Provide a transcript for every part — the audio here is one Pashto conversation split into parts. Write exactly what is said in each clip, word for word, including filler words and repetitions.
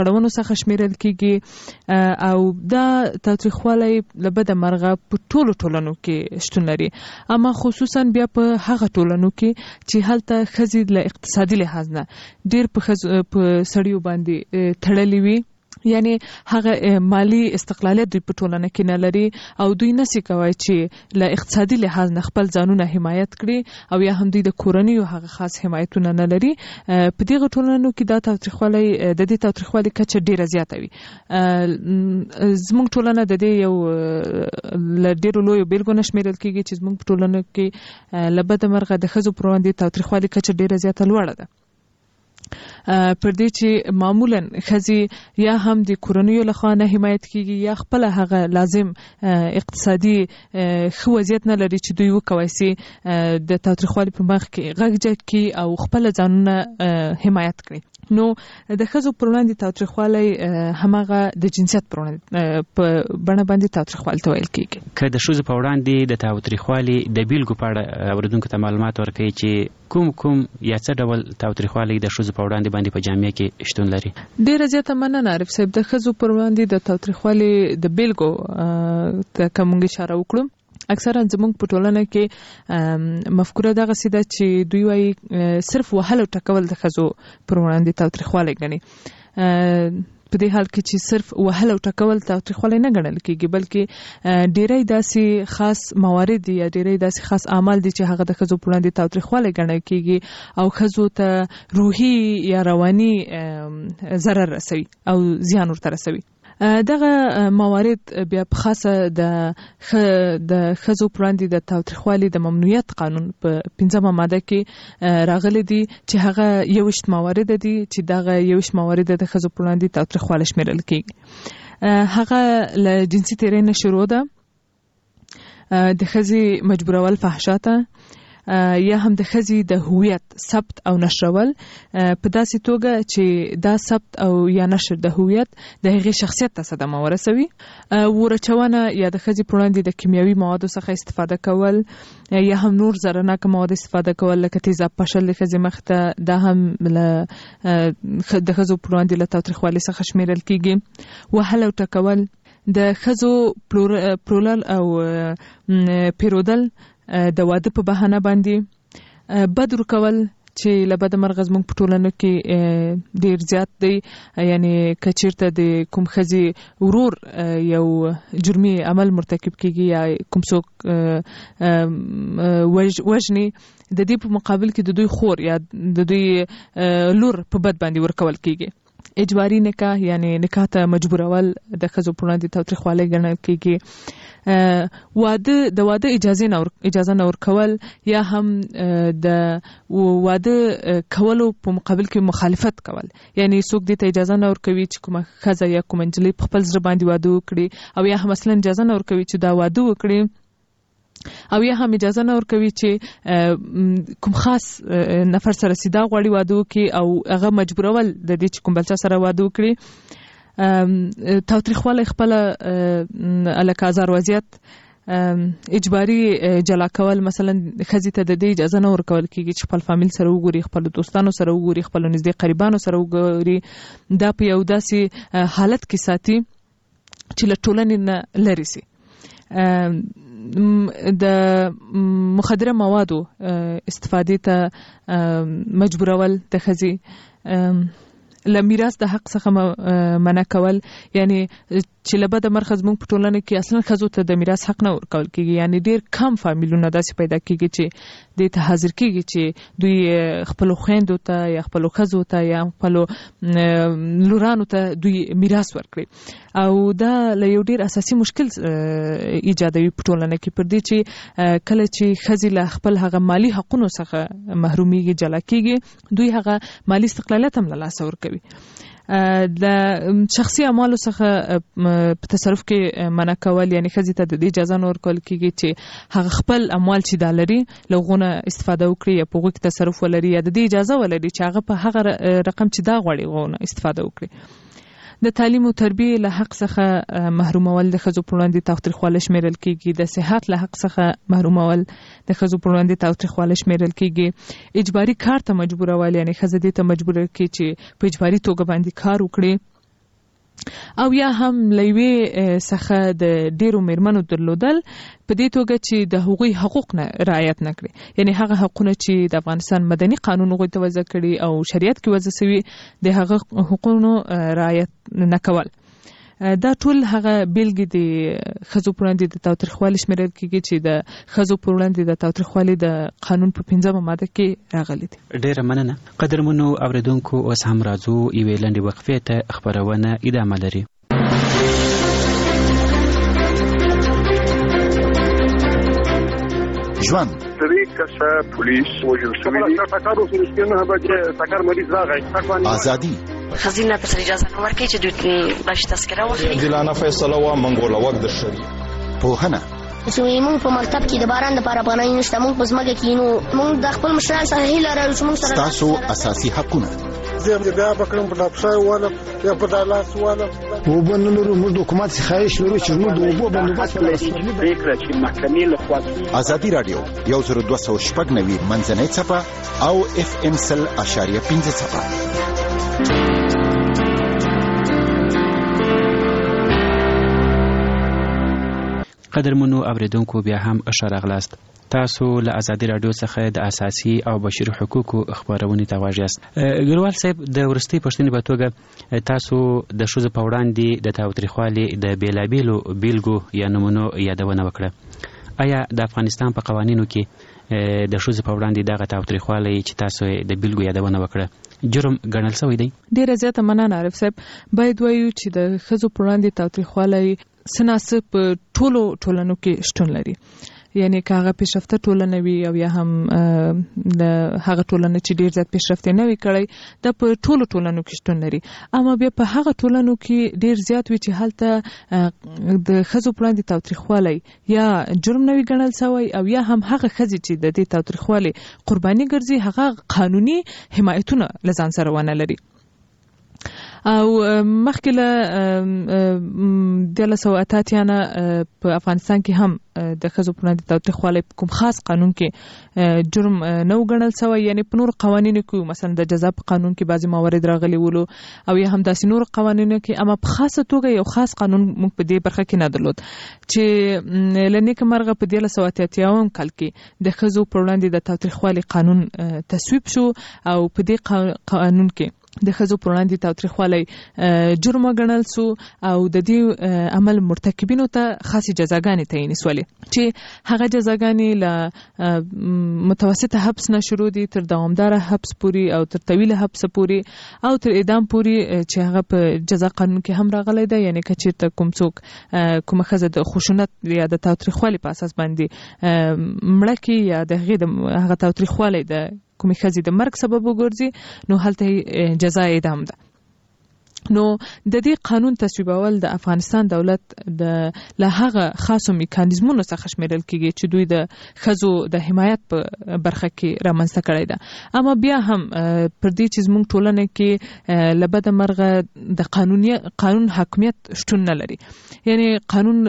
اړونو څخه شمیرل کیږي او دا تاوتریخوالی له بده مرغه په ټولو ټولنو کې شتون لري، اما خصوصا بیا په هغه ټولنو کې چې هلته ښځې له اقتصادي لحاظ نه ډېر په سړیو باندې تړلې وي، یعنی هغه مالی استقلالیت دوی په ټولنه کې نه لري او دوی نشي کوي چې له اقتصادي لحاظ نه خپل ځانونه حمایت کړي او یا هم دوی د کورنیو هغه خاص حمایتونه نه لري. په دغه ټولنو کې دا تاوتریخوالی د دې تاوتریخوالي کچه ډیره زیاته وي. زموږ ټولنه د دې یو له ډیرو لویو بیلګو نه شمیرل کیږي چې زموږ په ټولنه کې له بده مرغه د ښځو پر وړاندې تاوتریخوالي کچه ډیره زیاته لوړه ده، پر دې چې معمولا ښځې یا هم د کورنیو لخوا نه حمایت کیږي یا خپل هغه لازم اقتصادي ښه وضعیت نه لري چې دوی وکوي سي د تاوتریخوالي په مخ کې غږ جګ کړي او خپل ځانونه حمایت کړي. نو د ښځو پر وړاندې تاوتریخوالی هماغه د جنسیت پر وړاندې په بڼه باندې تاوتریخوالي ته ویل کیږي. که د ښځو په وړاندې د تاوتریخوالي د بیلګو په اړه اورېدونکو ته معلومات ورکړي چې کوم کوم یا څه ډول تاوتریخوالی د ښځو په وړاندې باندې په جامعه کې شتون لري. ډیره زیاته مننه عارف صاحب. د ښځو پر وړاندې د تاوتریخوالي د بیلګو ته که موږ اشاره وکړو، اکثرا زموږ په ټولنه کې مفکوره دغسې ده چې دوی وایي صرف وهل او ټکول د ښځو پر وړاندې تاوتریخوالی ګڼي. په دې حال کې چې صرف وهل او ټکول تاوتریخوالی نه ګڼل کېږي، بلکې ډیری داسې خاص موارد دي یا ډیری داسې خاص اعمال دي چې هغه د ښځو پر وړاندې تاوتریخوالی ګڼل کېږي او ښځو ته روحي یا رواني ضرر رسوي او زیان ورته رسوي. دغه موارد بیا په خاصه د د ښځو پر وړاندې د تاوتریخوالي د ممنوعیت قانون په پنځمه ماده کې راغلي دي چې هغه یوویشت موارد دي چې دغه یوویشت موارد د ښځو پر وړاندې تاوتریخوالی شمیرل کېږي. هغه له جنسي تیرۍ نه شروع ده، د ښځې مجبورول فحشا ته، یا هم د ښځې د هویت ثبت او نشرول په داسې توګه چې دا ثبت او یا نشر د هویت د هغې شخصیت ته صدمه ورسوي. ورچونه یا د ښځې پر وړاندې د کیمیاوي موادو څخه استفاده کول یا هم نور ضررناکه مواد استفاده کول لکه تیزاب پاشل د ښځې مخ ته، دا هم له د ښځو پر وړاندې له تاوتریخوالي څخه شمیرل کیږي. وهل او ټکول، د ښځو پلورل او پیرودل د واده په بهانه باندې، بد ورکول چې له بده مرغه زموږ په ټولنه کې ډیر زیات دی، یعنی که چیرته د کوم ښځې ورور یو جرمي عمل مرتکب کیږي یا کوم څوک وژني، د دې په مقابل کې د دوی خور یا د دوی لور په بد باندې ورکول کیږي. اجباري نکاح یعنی نکاح ته مجبورول د ښځو په وړاندې تاوتریخوالی ګڼل کیږي. واده د واده اجازه نه اجازه نه ورکول یا هم د واده کولو په مقابل کې مخالفت کول، یعنی څوک دې ته اجازه نه ورکوي چې کومه ښځه یا کومه نجلۍ په خپل زړه باندې واده وکړي او یا هم مثلا اجازه نه ورکوي چې دا واده وکړي او یا هم اجازه نه ورکوي چې کوم خاص نفر سره سیده غواړي واده وکړي او هغه مجبورول د دې چې کوم بل چا سره واده وکړي. تاوتریخوالی خپله لکه ازار وضعیت، اجباري جلا کول، مثلا ښځې ته د دې اجازه نه ورکول کېږي چې خپل فامیل سره وګوري، خپل دوستانو سره وګوري، خپل نږدې قریبانو سره وګوري. دا په یو داسې حالت کې ساتي چې له ټولنې نه لرې سي. د مخدره موادو استفادې ته مجبورول د ښځې، له میراث د حق څخه منع کول، یعنی چې له بده مرغه زموږ په ټولنه کې اصلا ښځو ته د میراث حق نه ورکول کېږي، یعنی ډېر کم فامیلونه داسې پیدا کېږي چې دې ته حاضر کېږي چې دوی خپلو خویندو ته یا خپلو ښځو ته یا خپلو لورانو ته دوی میراث ورکړي. او دا له یو ډېر اساسي مشکل ایجادوي په ټولنه کې، پر دې چې کله چې ښځې له خپل هغه مالی حقونو څخه محرومیږي، جلا کېږي، دوی هغه مالی استقلالیت هم له لاسه ورکوي. د شخصي اعمالو څخه په تصرف کې منع کول، یعنی ښځې ته د دې اجازه نه ورکول کېږي چې هغه خپل اموال چې دا لري له هغو نه استفاده وکړي یا په هغو کې تصرف ولري یا د دې اجازه ولري چې هغه په هغه رقم چې دا غواړي هغو نه استفاده وکړي. د تعلیم او تربیې له حق څخه محرومول د ښځو پر وړاندې تاوتریخوالی شمیرل کېږي. د صحت له حق څخه محرومول د ښځو پر وړاندې تاوتریخوالی شمیرل کېږي. اجباري کار ته مجبورول، یعنی ښځه دې ته مجبوره کړي چې په اجباري توګه باندې کار وکړي. او یا هم لوی څخه د ډیرو میرمنو درلودل په دې توګه چې د هغوی حقوق نه رعایت نه کړي، یعنی هغه حقونه چې د افغانستان مدني قانون غوښتي توضیح کړي او شریعت کې وضع شوی د هغه حقوقونو رعایت نه کول. دا ټول هغه بیلګې د ښځو پر وړاندې د تاوتریخوالي شمیرل کېږي چې د ښځو پر وړاندې د تاوتریخوالي د قانون په پنځمه ماده کې راغلي دي. ډېره مننه. قدرمنو اوریدونکو، اوس هم راځو یوې لنډې وقفې ته. خپرونه ادامه لري. ژوند درې کسه پولیس وژل شوي دي. ټکر وشو چې نه بجې ټکر مریض راغی. ازادي خزینه په اجازه نه ورکړي چې دوی باش تذکره واخلي. دلانه فیصله وا منګوله وخت د شری پوهنه چې موږ په مکتب کې د باران د لپاره پناه نشته، موږ په ځمکه کې نو موږ د خپل مشران سره هیله لرو چې موږ سره تاسو اساسي حقونه زه بیا بکرم په لپسای واله یا په دالاس واله وبنلو موږ د حکومت څخه خواهش لرو چې موږ د اوبو بندوبست وکړو. فکر چې محکمې له خوا ازادي رادیو یو زر دوه سوه شپږ نوي منځنۍ څپه او اف ام سل اشاریه پنځه څپه. قدرمنو اوریدونکو، بیا هم ښه راغلاست. تاسو له ازادي رادیو څخه د اساسي او بشري حقوقو خبرونه ته غواړئ. ګروال صاحب، د ورستي پښتنې په توګه تاسو د ښځو په وړاندې د تاوتریخوالي د بیلابیلو بیلګو یا نمونو یادونه وکړه. آیا د افغانستان په قوانینو کې د ښځو په وړاندې دغه تاوتریخوالي چې تاسو د بیلګو یادونه وکړه جرم ګڼل شوی دی؟ ډیره زیاته مننه عارف صاحب. باید وایو چې د ښځو په وړاندې تاوتریخوالي سناسب په ټولو ټولنو کې شتون لري، یعنی که هغه پیشرفته ټولنه وي او یا هم د هغه ټولنه چې ډیر زیات پیشرفت نه وي کړی، دا په ټولو ټولنو کې شتون لري. اما بیا په هغه ټولنو کې ډیر زیات وي چې هلته د ښځو پر وړاندې تاوتریخوالی یا جرم نه وي ګڼل شوی، او یا هم هغه ښځې چې د دې تاوتریخوالي قرباني ګرځي هغه قانوني حمایتونه له ځان سره ونه لري. او مخکې له دیارلس سوه اته اتیا نه په افغانستان کې هم د ښځو پر وړاندې تاوتریخوالی په کوم خاص قانون کې جرم نه و ګڼل شوی، یعنی په نورو قوانینو کې مثلا د جزا په قانون کې بعضې موارد راغلي ولو او یا هم داسې نورو قوانینو کې، اما په خاصه توګه یو خاص قانون موږ په دې برخه کې نه درلود چې له نیکه مرغه په دیارلس سوه اته اتیاوم کال کې د ښځو پر وړاندې د تاوتریخوالي قانون تصویب شو او په دې قانون کې د ښځو پر وړاندې تاوتریخوالی جرم وګڼل سو او د دې عمل مرتکبینو ته خاصې جزاګانې تعیین سولې چې هغه جزاګانې له متوسطه حبس نه شروع دي تر دوامداره حبس پورې او تر طویله حبس پورې او تر اعدام پورې چې هغه په جزا قانون کې هم راغلی دی. یعنی که چېرته کوم څوک کومه ښځه د خشونت یا د تاوتریخوالي په اساس باندې مړه کړي یا د هغې د هغه تاوتریخوالی د کومې ښځې د مرګ سبب وګرځي، نو هلته جزا اعدام ده. نو د دې قانون تصویبول د افغانستان دولت د له هغه خاصو میکانیزمونو څخه شمیرل کېږي چې دوی د ښځو د حمایت په برخه کې رامنځته کړی ده. اما بیا هم پر دې چې زموږ ټولنه کې له بده مرغه د قانوني قانون حاکمیت شتون نه لري، یعنی قانون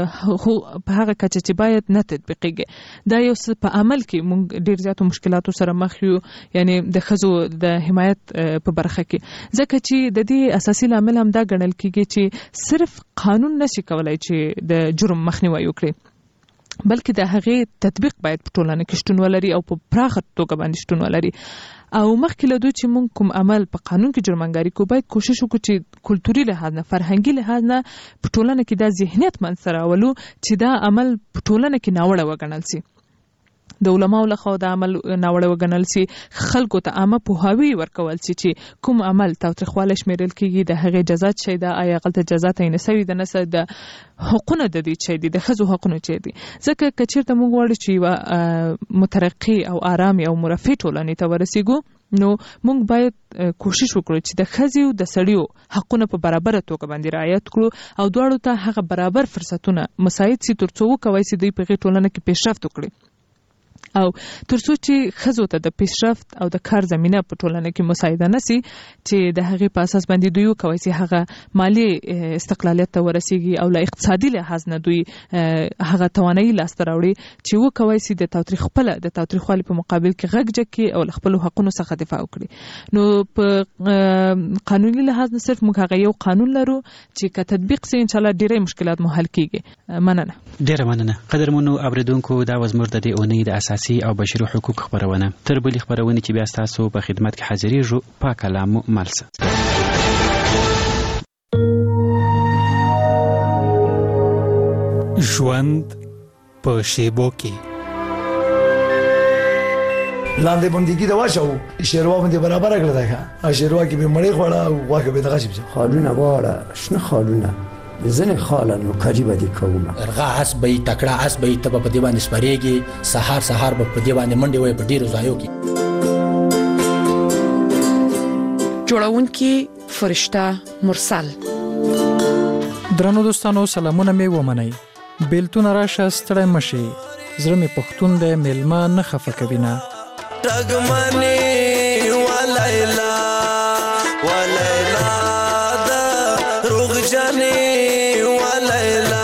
په هغه کچه چې باید نه تطبیقیږي. دا یو څه په عمل کې موږ ډیر زیاتو مشکلاتو سره مخ یو، یعنی د ښځو د حمایت په برخه کې، ځکه چې د دې اساسي لامل هم دا ګڼل کېږي چې صرف قانون نشي کولای چې د جرم مخنیوی وکړي، بلکې د هغې تطبیق باید په ټولنه کې شتون ولري او په پراخه توګه باندې شتون ولري. او مخکې له دوی چې موږ کوم عمل په قانون کې جرمنګاري کوو، باید کوشش وکړو چې کلتوري لحاظ نه، فرهنګي لحاظ نه په ټولنه کې دا ذهنیت منځته راولو چې دا عمل په ټولنه کې ناوړه وګڼل سي، د علماو لخوا د عمل ناوړه وګڼل سي، خلکو ته عامه پوهاوی ورکول سي چې کوم عمل تاوتریخوالی شمیرل کېږي، د هغې جزا څه ده، آیا هغلته جزا تعین سوي ده نه څه ده، حقونه د دې څه دي، د ښځو حقونه څه دي. ځکه که چېرته موږ غواړو چې یوه مترقي او آرامې او مرفه ټولنې ته ورسېږو، نو موږ باید کوشش وکړو چې د ښځو د سړیو حقونه په برابره توګه باندې رعایت کړو او دواړو ته هغه برابر فرصتونه مساعد سي تر څو وکولی سي دوی په هغې ټولنه کې پیشرفت وکړي. او ترڅو چې ښځو ته د پیشرفت او د کار زمینه په ټولنه کې مساعده نشي چې د هغې په اساس باندې دوی وکوي چې هغه مالی استقلالیت ته ورسیږي او له اقتصادي لحاظ نه دوی هغه توانایي لاسته راوړي چې وکوي چې د تاوتریخپله د تاوتریخوالي په مقابل کې غږ جګ کړي او له خپلو حقونو څخه دفاع وکړي. نو په قانوني لحاظ نه صرف موږ هغه یو قانون لرو چې که تطبیق سي انشاءالله ډېرې مشکلات مو حل کیږي. مننه. ډېره مننه. قدرمنو اوریدونکو دا و زموږ د دې اونۍ د اساسي او بشري حقوق خبرونه. تر بلې خبرونې چې بیا ستاسو په خدمت کې حاضرېږو پاک کلام مو ملسه. ژوند په شیبو کې لاندې بندګي دا واچو شیروا باندې برابر کړل دا ښه شیروا کې به مړې خوړه او واکه به دغه شي خالونه واړه شنه خالونه زنه خالن وکړي باندې کومه ارغا اس به تکړه اس به تب په دی باندې سپریږي سحر سحر به په دی باندې منډي وي په ډیرو ځایو کې جوړون کې فرشته مرسل. درنو دوستانو سلامونه می ومنئ. بیلتون راشه ستړی مشي زړه می پښتون د میلمه نه خفه کوینه رغمنی ولیلا ولیلا دا روغ جانی ولیلا.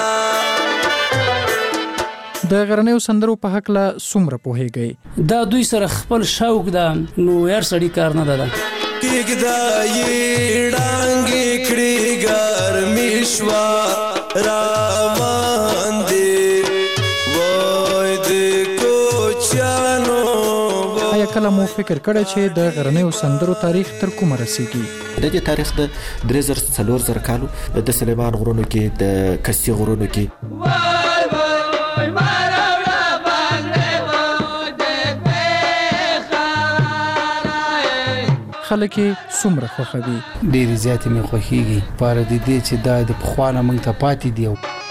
د غرنیو سندرو په حق لا څومره پوهیږئ؟ دا دوی سره خپل شوق ده نو یار سړی کار نه ده کېږدا یې ډانګې کړي ګرمي شوه رامان دې وای دې کوچیانو. آیا کله مو فکر کړی چې د غرنیو سندرو تاریخ تر کومه رسیږي؟ د دې تاریخ د درې زره څلور زره کالو د سلیمان غرونو کې د کسي غرونو کې خلک څومره خوښوي؟ ډېرې زیاتې مې خوښېږي پاره د دې چې دا د پخوانه موږ ته پاتې دي.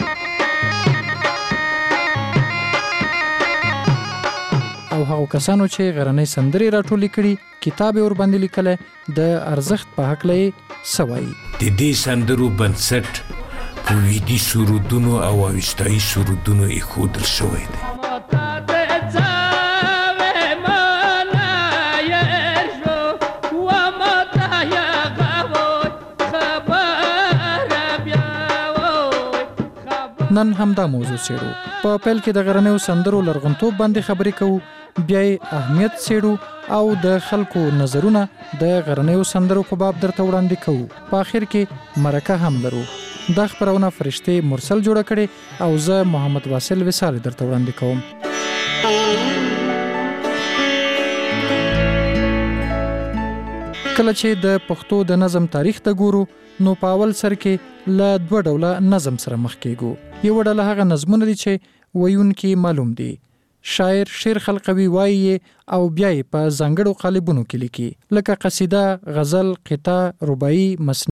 او هغو کسانو چې غرنۍ سندرې راټولې کړي کتاب یې ورباندې لیکلی د ارزښت په هکله یې څه وایي؟ د دې سندرو بنسټ په ویدي سرودونو او اوستایي سرودونو ایښودل شوی دی. نن همدا موضوع څېړو. په پیل کې د غرنیو سندرو لرغونتوب باندې خبرې کوو، بیا یې اهمیت څېړو او د خلکو نظرونه د غرنیو سندرو په باب درته وړاندې کوو. په آخر کې مرکه هم لرو. دا خبرونه فرشتې مرسل جوړه کړې او زه محمد واصل وصال درته وړاندې کوم. کله چې د پښتو د نظم تاریخ ته ګورو نو په اول سر کې له دوه ډوله نظم سره مخ کېږو. یو ډله هغه نظمونه دي چې ویونکي معلوم دي، شاعر شعر خلقوي وایي او بیا یې په ځانګړو قالبونو کې لیکي، لکه قصیده، غزل، قطعه، رباعي، مثنوي